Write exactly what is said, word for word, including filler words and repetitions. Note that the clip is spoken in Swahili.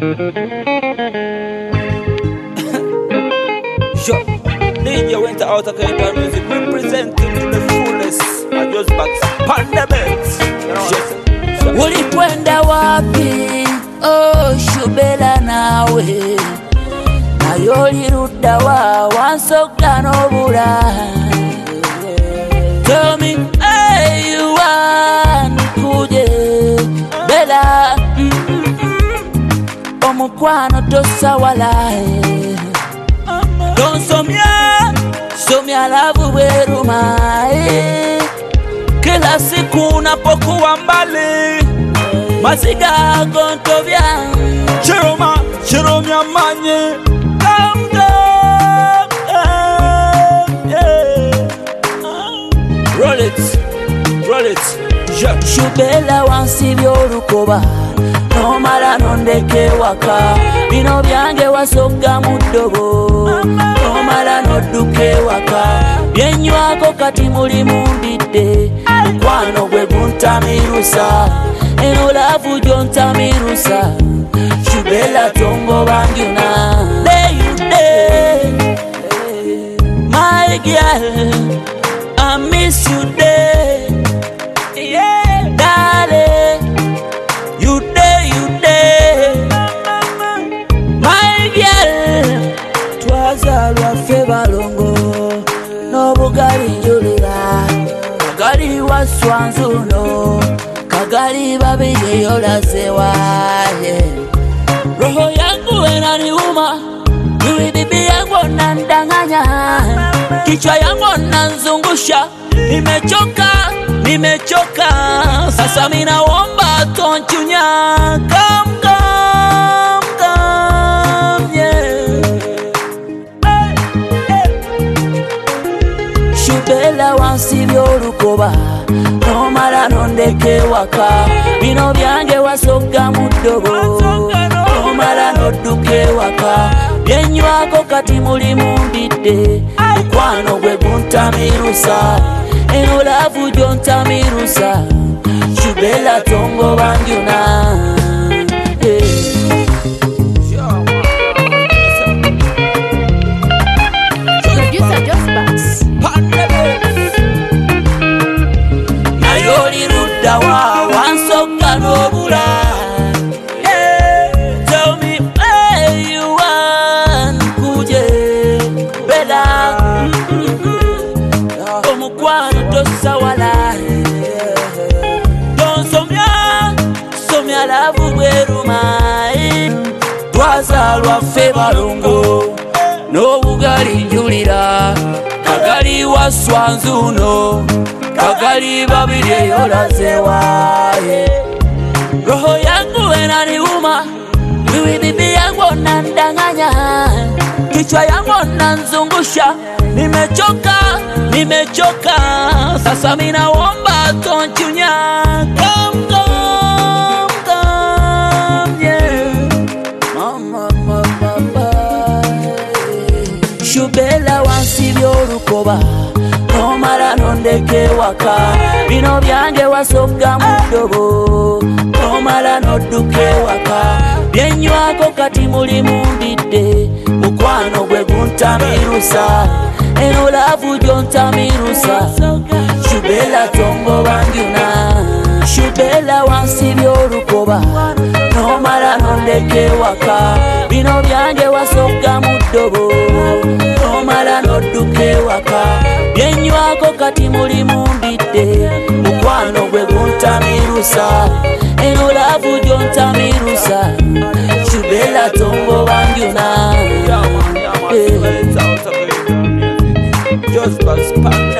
Sure. D J went out of Kaita music, representing to the fullest. I just back pandemics. You know, ulikwenda wapi? Oh, Shubela nawe nayo liruda wa wansoka nobula. Tell me, hey, you want kuje Bella, mm, mm, mm. Omukwano tosawalae Donsomya, somya lavu werumae. Kila siku napokuwa mbali Masiga gontovya Chiroma, chiromya manye Come down, yeah. Roll it, roll it, yeah. Shubela wansi byorukoba nomala nondeke waka bino byange wasoga mudobo nomala nodduke waka byenywako kati muli mundidde mukwano gwe guntamirusa eno laavu gyontamirusa Shubela tongo bangyuna Day you day, my girl, I miss you day, yeah, darling, you day, you day, my girl. Twazalwa ffe balongo n'obugali njulira kagali waswanzuno kagali babiri yolazewaye roho yangu enaniuma yui bibi yangu nandanganya kichwa yangu nanzungusha nimechoka nimechoka sasa minaomba tonchunya come come come yeah. Shubela wansi byorukoba nomala nondeke waka bino byange wasoga mudobo nomala nodduke waka byenywako kati muli mundidde mukwano gwe guntamirusa eno laavu gyontamirusa Shubela tongo bangyuna yeah. Wa wansoka nobula. Yeah. Tell me where you want kuje Bella, mm, mm, mm. Omukwano tosawala Donsomya, somya lavu werumae. Twazalwa ffe balongo n'obugali njulira kagali waswanzuno kagali babiri yolazewaye roho yangu enaniuma mimi bibi yangu nandanganya kichwa yangu nanzungusha nimechoka nimechoka sasa minaomba tonchunya come come come yeah. Mama mama mama Shubela wansi byorukoba nomala nondeke waka bino byange wasoga mudobo nomala nodduke waka byenywako kati muli mundidde mukwano gwe guntamirusa eno laavu gyontamirusa Shubela tongo bangyuna Shubela wansi byorukoba nomala nondeke waka bino byange wasoga mudobo nomala nodduke waka byenywako kati muli mundidde mukwano gwe guntamirusa eno laavu gyontamirusa Shubela tongo bangyuna yeah, man, yeah, man. Yeah. Just back